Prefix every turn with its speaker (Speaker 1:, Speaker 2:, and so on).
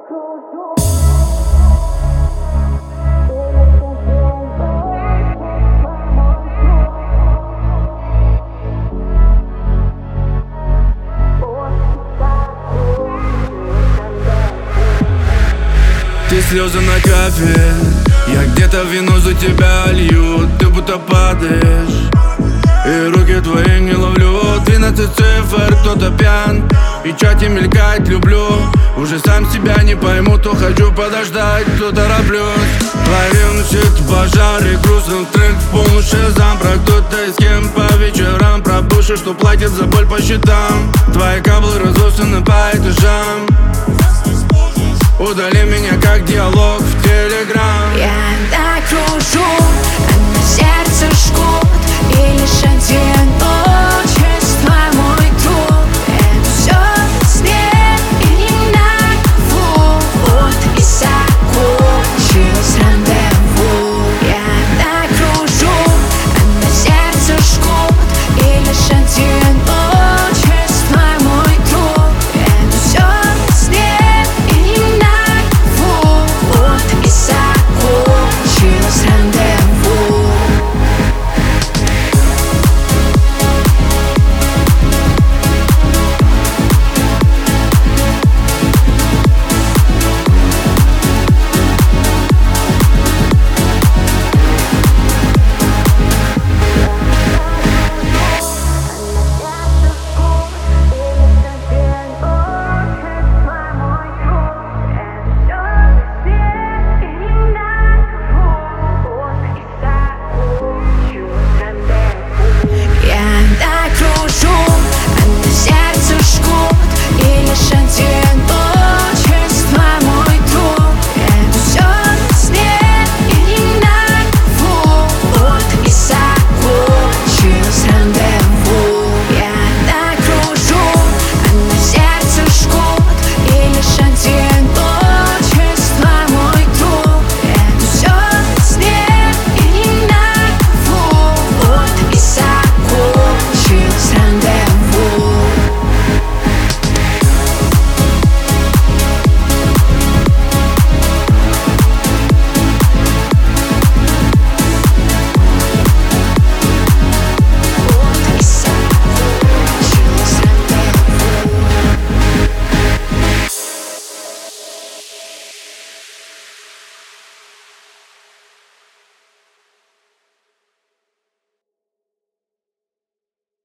Speaker 1: Ты слезы на кафель, я где-то вину за тебя лью. Ты будто падаешь, и руки твои не ловлю. 12 цифр, кто-то пьян, и чате мелькать люблю. Уже сам себя не пойму, то хочу подождать, то тороплюсь. Твои ревность это пожар, и грустный трек в полный шизам. Про кто-то и с кем по вечерам, про бывших, что платят за боль по счетам. Твои каблы разосланы по этажам. Удали меня как диалог.